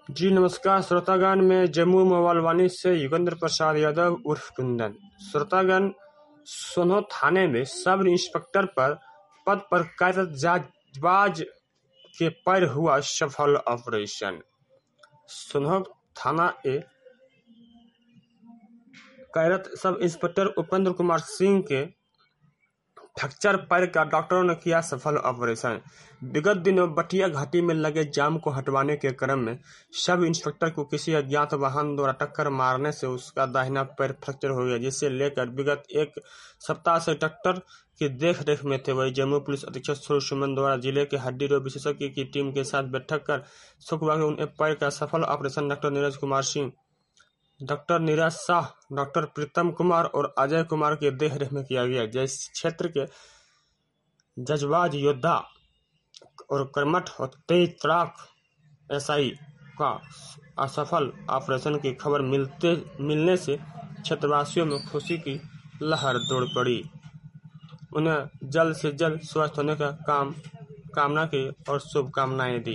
जी नमस्कार श्रोतागण, मैं जम्मू मोबाइलवानी से युगेंद्र प्रसाद यादव उर्फ कुंदन। श्रोतागण, सोनो थाने में सब इंस्पेक्टर पर पद पर कार्यरत जांचबाज के पर हुआ सफल ऑपरेशन। सोनो थाना ए कार्यरत सब इंस्पेक्टर उपेंद्र कुमार सिंह के फ्रैक्चर पैर का डॉक्टरों ने किया सफल ऑपरेशन। विगत दिनों बटिया घाटी में लगे जाम को हटवाने के क्रम में सब इंस्पेक्टर को किसी अज्ञात वाहन द्वारा टक्कर मारने से उसका दाहिना पैर फ्रैक्चर हो गया, जिससे लेकर विगत एक सप्ताह से डॉक्टर की देखरेख में थे। वही जम्मू पुलिस अधीक्षक सुरेश सुमन द्वारा जिले के हड्डी रोग विशेषज्ञ की टीम के साथ बैठक कर शुक्रवार को उन्हें पैर का सफल operation doctor Neeraj Kumar Singh, doctor Neeraj Shah, doctor Pritam Kumar और अजय कुमार की देखरेख में किया गया। जिस क्षेत्र के जज्बाज योद्धा और कर्मठ और तेज तड़ाक एसआई का असफल ऑपरेशन की खबर मिलने से क्षेत्रवासियों में खुशी की लहर दौड़ पड़ी। उन्हें जल्द से जल्द स्वस्थ होने का कामना की और शुभकामनाएं दी।